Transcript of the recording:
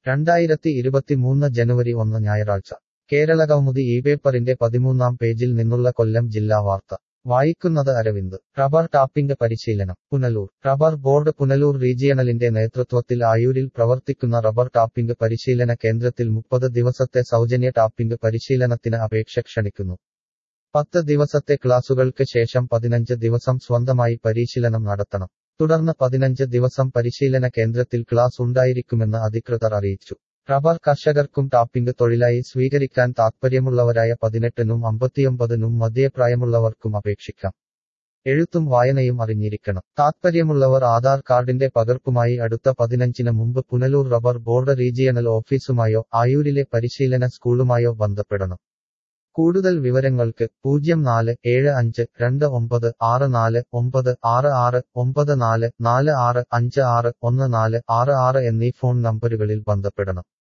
2023 ജനുവരി 1 ഞായറാഴ്ച കേരളകൗമുദി ഈ പേപ്പറിന്റെ 13-ാം പേജിൽ നിന്നുള്ള കൊല്ലം ജില്ലാ വാർത്ത വായിക്കുന്നത് അരവിന്ദ്. റബ്ബർ ടാപ്പിംഗ് പരിശീലനം പുനലൂർ. റബ്ബർ ബോർഡ് പുനലൂർ റീജിയണലിന്റെ നേതൃത്വത്തിൽ ആയൂരിൽ പ്രവർത്തിക്കുന്ന റബ്ബർ ടാപ്പിംഗ് പരിശീലന കേന്ദ്രത്തിൽ 30 ദിവസത്തെ സൗജന്യ ടാപ്പിംഗ് പരിശീലനത്തിന് അപേക്ഷ ക്ഷണിക്കുന്നു. 10 ദിവസത്തെ ക്ലാസുകൾക്ക് ശേഷം 15 ദിവസം സ്വന്തമായി പരിശീലനം നടത്തണം. തുടർന്ന് 15 ദിവസം പരിശീലന കേന്ദ്രത്തിൽ ക്ലാസ് ഉണ്ടായിരിക്കുമെന്ന് അധികൃതർ അറിയിച്ചു. റബ്ബർ കർഷകർക്കും ടാപ്പിംഗ് തൊഴിലായി സ്വീകരിക്കാൻ താത്പര്യമുള്ളവരായ 18-നും 59-നും മധ്യപ്രായമുള്ളവർക്കും അപേക്ഷിക്കാം. എഴുത്തും വായനയും അറിഞ്ഞിരിക്കണം. താത്പര്യമുള്ളവർ ആധാർ കാർഡിന്റെ പകർപ്പുമായി അടുത്ത 15-ന് മുമ്പ് പുനലൂർ റബ്ബർ ബോർഡ് റീജിയണൽ ഓഫീസുമായോ ആയൂരിലെ പരിശീലന സ്കൂളുമായോ ബന്ധപ്പെടണം. കൂടുതൽ വിവരങ്ങൾക്ക് 04729649669446561466 എന്നീ ഫോൺ നമ്പരുകളിൽ ബന്ധപ്പെടണം.